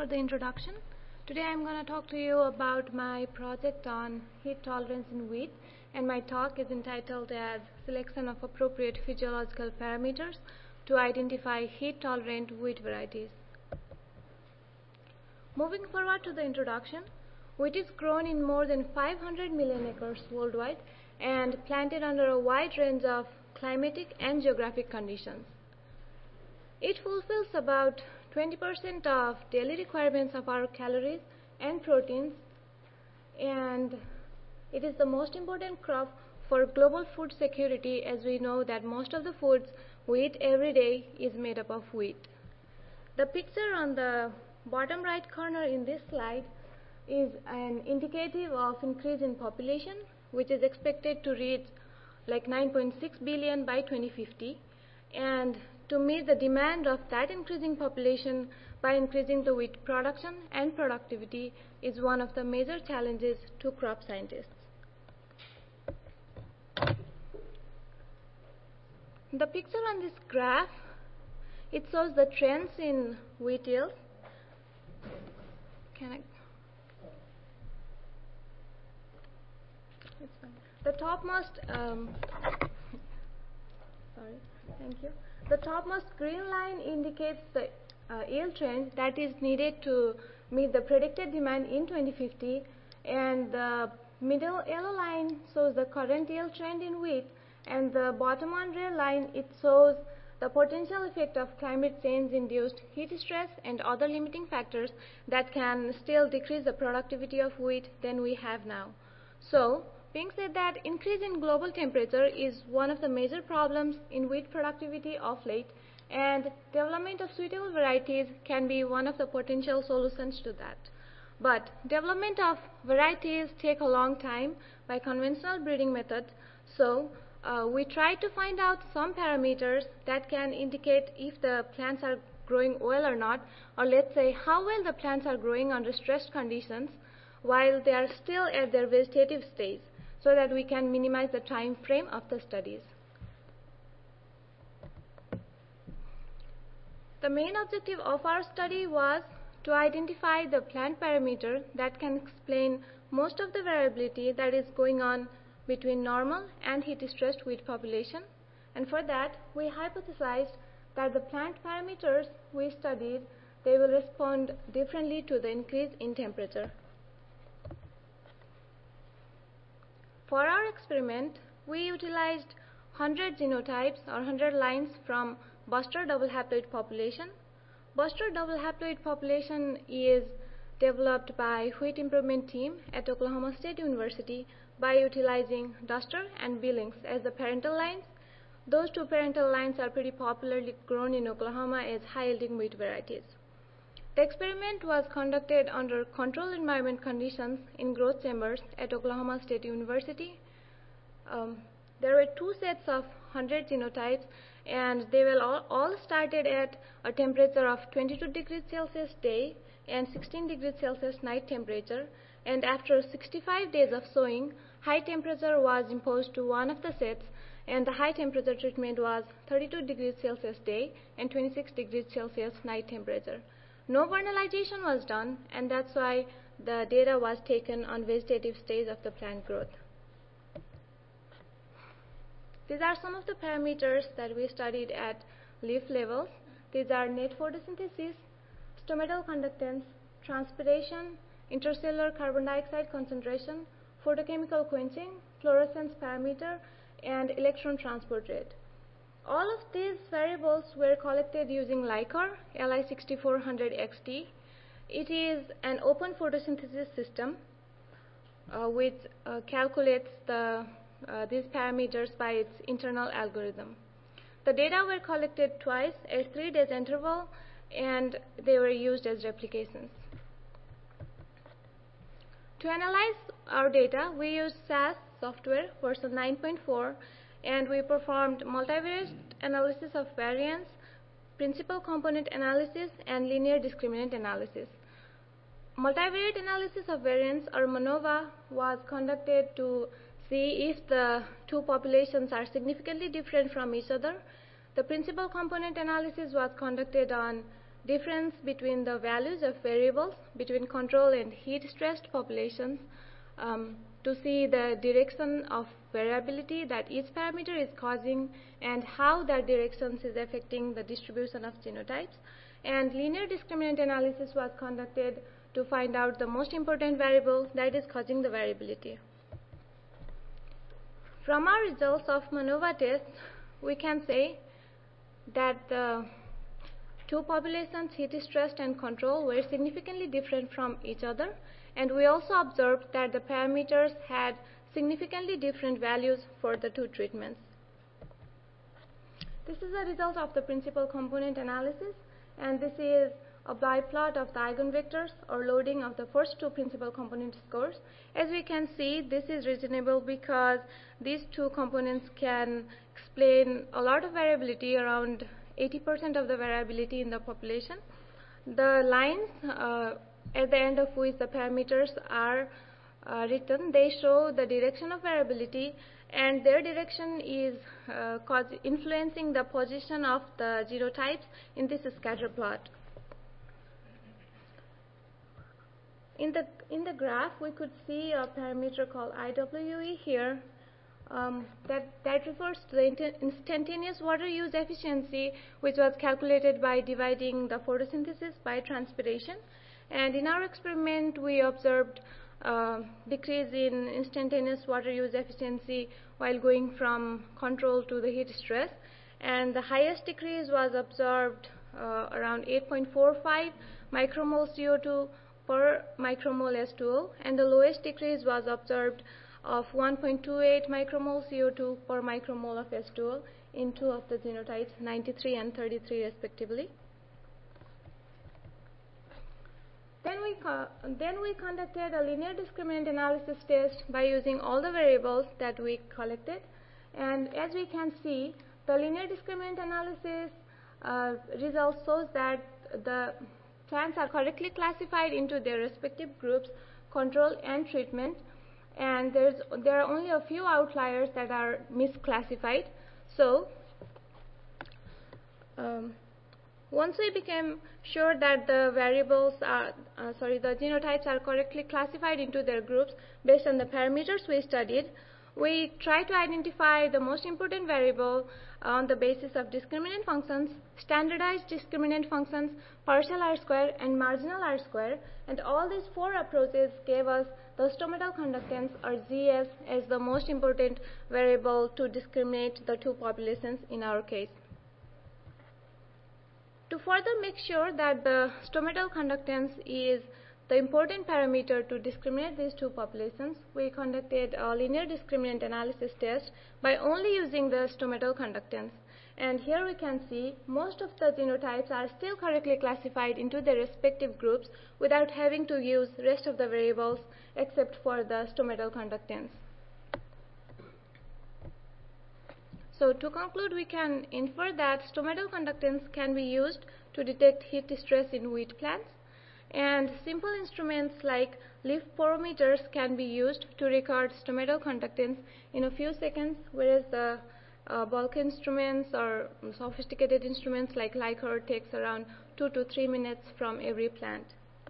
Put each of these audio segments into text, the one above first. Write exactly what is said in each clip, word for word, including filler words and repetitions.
for the introduction. Today I'm going to talk to you about my project on heat tolerance in wheat, and my talk is entitled as Selection of Appropriate Physiological Parameters to Identify Heat-Tolerant Wheat Varieties. Moving forward to the introduction, wheat is grown in more than five hundred million acres worldwide and planted under a wide range of climatic and geographic conditions. It fulfills about twenty percent of daily requirements of our calories and proteins, and it is the most important crop for global food security, as we know that most of the foods we eat every day is made up of wheat. The picture on the bottom right corner in this slide is an indicative of increase in population, which is expected to reach like nine point six billion by twenty fifty, and to meet the demand of that increasing population by increasing the wheat production and productivity is one of the major challenges to crop scientists. The picture on this graph, it shows the trends in wheat yield. Can I? It's fine. The topmost, um, sorry, thank you. The topmost green line indicates the uh, yield trend that is needed to meet the predicted demand in twenty fifty, and the middle yellow line shows the current yield trend in wheat, and the bottom one red line, it shows the potential effect of climate change induced heat stress and other limiting factors that can still decrease the productivity of wheat than we have now. So, being said that increase in global temperature is one of the major problems in wheat productivity of late, and development of suitable varieties can be one of the potential solutions to that. But development of varieties take a long time by conventional breeding methods, so uh, we try to find out some parameters that can indicate if the plants are growing well or not, or let's say how well the plants are growing under stressed conditions while they are still at their vegetative stage, so that we can minimize the time frame of the studies. The main objective of our study was to identify the plant parameter that can explain most of the variability that is going on between normal and heat-stressed wheat population, and for that we hypothesized that the plant parameters we studied, they will respond differently to the increase in temperature. For our experiment, we utilized one hundred genotypes or one hundred lines from Buster double haploid population. Buster double haploid population is developed by Wheat Improvement Team at Oklahoma State University by utilizing Duster and Billings as the parental lines. Those two parental lines are pretty popularly grown in Oklahoma as high-yielding wheat varieties. The experiment was conducted under controlled environment conditions in growth chambers at Oklahoma State University. Um, there were two sets of one hundred genotypes, and they were all, all started at a temperature of twenty-two degrees Celsius day and sixteen degrees Celsius night temperature, and after sixty-five days of sowing, high temperature was imposed to one of the sets, and the high temperature treatment was thirty-two degrees Celsius day and twenty-six degrees Celsius night temperature. No vernalization was done, and that's why the data was taken on vegetative stage of the plant growth. These are some of the parameters that we studied at leaf levels. These are net photosynthesis, stomatal conductance, transpiration, intercellular carbon dioxide concentration, photochemical quenching, fluorescence parameter, and electron transport rate. All of these variables were collected using LICOR, L I sixty-four hundred X T. It is an open photosynthesis system uh, which uh, calculates the, uh, these parameters by its internal algorithm. The data were collected twice at three days interval, and they were used as replications. To analyze our data, we used S A S software version nine point four, and we performed multivariate analysis of variance, principal component analysis, and linear discriminant analysis. Multivariate analysis of variance, or MANOVA, was conducted to see if the two populations are significantly different from each other. The principal component analysis was conducted on difference between the values of variables between control and heat-stressed populations, um, to see the direction of variability that each parameter is causing and how that direction is affecting the distribution of genotypes. And linear discriminant analysis was conducted to find out the most important variable that is causing the variability. From our results of MANOVA test, we can say that the two populations, heat-stressed and control, were significantly different from each other, and we also observed that the parameters had significantly different values for the two treatments. This is a result of the principal component analysis, and this is a biplot of the eigenvectors or loading of the first two principal component scores. As we can see, this is reasonable because these two components can explain a lot of variability, around eighty percent of the variability in the population. The lines uh, at the end of which the parameters are uh, written, they show the direction of variability, and their direction is uh, cause influencing the position of the genotypes in this scatter plot. In the, in the graph, we could see a parameter called I W E here. Um, that, that refers to the instantaneous water use efficiency, which was calculated by dividing the photosynthesis by transpiration. And in our experiment, we observed uh, decrease in instantaneous water use efficiency while going from control to the heat stress. And the highest decrease was observed uh, around eight point four five micromole C O two per micromole S two O, and the lowest decrease was observed of one point two eight micromole C O two per micromole of S two O in two of the genotypes, ninety-three and thirty-three respectively. Then we, then we conducted a linear discriminant analysis test by using all the variables that we collected. And as we can see, the linear discriminant analysis uh, result shows that the plants are correctly classified into their respective groups, control and treatment. And there's, there are only a few outliers that are misclassified. So, um, once we became sure that the variables are, uh, sorry, the genotypes are correctly classified into their groups based on the parameters we studied, we try to identify the most important variable on the basis of discriminant functions, standardized discriminant functions, partial R-square, and marginal R-square. And all these four approaches gave us the stomatal conductance, or Z S, as the most important variable to discriminate the two populations in our case. To further make sure that the stomatal conductance is the important parameter to discriminate these two populations, we conducted a linear discriminant analysis test by only using the stomatal conductance. And here we can see most of the genotypes are still correctly classified into their respective groups without having to use rest of the variables except for the stomatal conductance. So to conclude, we can infer that stomatal conductance can be used to detect heat stress in wheat plants, and simple instruments like leaf porometers can be used to record stomatal conductance in a few seconds, whereas the uh, bulk instruments or sophisticated instruments like Likert takes around two to three minutes from every plant.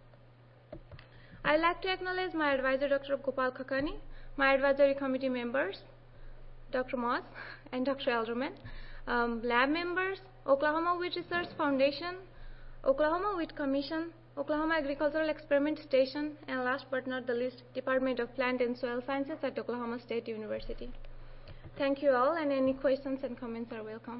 I'd like to acknowledge my advisor, Doctor Gopal Khakani, my advisory committee members, Doctor Moss and Doctor Elderman, um, lab members, Oklahoma Wheat Research Foundation, Oklahoma Wheat Commission, Oklahoma Agricultural Experiment Station, and last but not the least, Department of Plant and Soil Sciences at Oklahoma State University. Thank you all, and any questions and comments are welcome.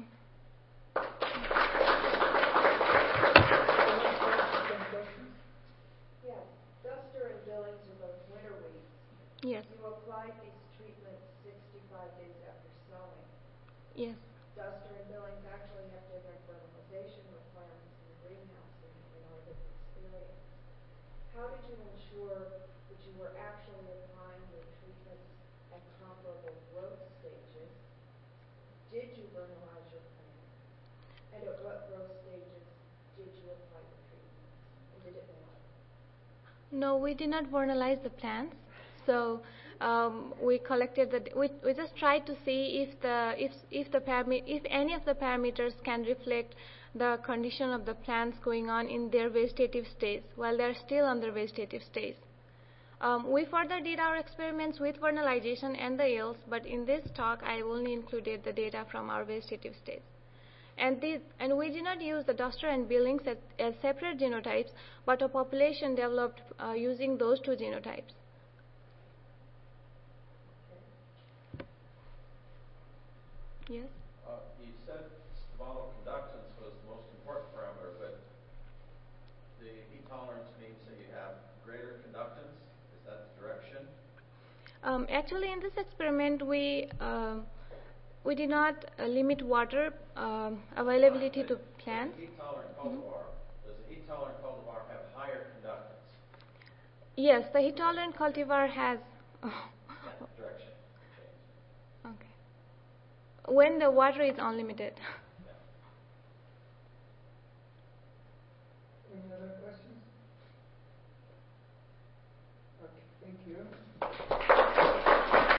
Yes, Duster and Billings are both winter wheats. Yes. You applied these treatments sixty-five days after sowing. Yes. Duster and Billings actually have different fertilization requirements in the greenhouse than in our lived experience. How did you ensure that you were actually applying the treatments at comparable growth stages? Did you vernalize your plant? And at what growth stages did you apply the treatments? And did it matter? No, we did not vernalize the plants. So um, we collected the. We, we just tried to see if the if if the parami if any of the parameters can reflect the condition of the plants going on in their vegetative stage while they are still on their vegetative stage. Um, we further did our experiments with vernalization and the yields, but in this talk I only included the data from our vegetative stage. And, the, and we did not use the Duster and Billings as, as separate genotypes, but a population developed uh, using those two genotypes. Yes? Uh, you said volatile conductance was the most important parameter, but the heat tolerance means that you have greater conductance. Is that the direction? Um, actually, in this experiment, we uh, we did not uh, limit water um, availability to plants. The heat tolerant cultivar, mm-hmm. Does the heat tolerant cultivar have higher conductance? Yes, the heat tolerant cultivar has. Oh. Yeah, direction. Okay. When the water is unlimited. Yeah. Any other questions? Okay, thank you.